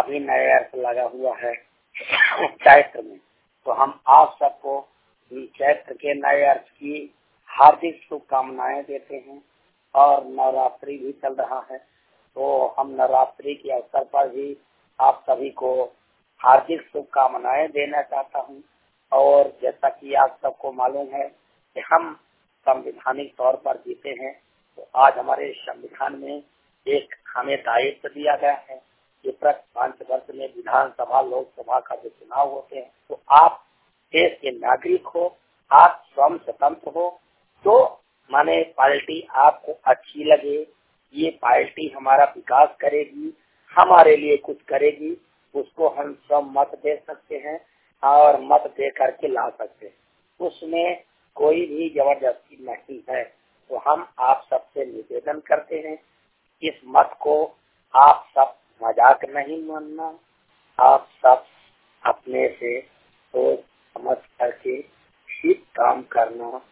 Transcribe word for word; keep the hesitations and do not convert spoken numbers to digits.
अभी नया अर्थ लगा हुआ है चैत्र में, तो हम आप सबको चैत्र के नए अर्थ की हार्दिक शुभकामनाएं देते हैं। और नवरात्रि भी चल रहा है, तो हम नवरात्रि के अवसर पर भी आप सभी को हार्दिक शुभकामनाएं देना चाहता हूं। और जैसा कि आप सबको मालूम है कि हम संवैधानिक तौर पर जीते हैं, तो आज हमारे संविधान में एक हमें दायित्व दिया गया है कि प्रति पांच वर्ष में विधानसभा लोकसभा का जो चुनाव होते हैं, तो आप देश के नागरिक हो, आप स्वयं स्वतंत्र हो, तो माने पार्टी आपको अच्छी लगे, ये पार्टी हमारा विकास करेगी, हमारे लिए कुछ करेगी, उसको हम स्वयं मत दे सकते हैं और मत दे करके ला सकते हैं। उसमें कोई भी जबरदस्ती नहीं है। तो हम आप सबसे निवेदन करते हैं, इस मत को आप सब मजाक नहीं मानना, आप सब अपने से सोच समझ करके ठीक काम करना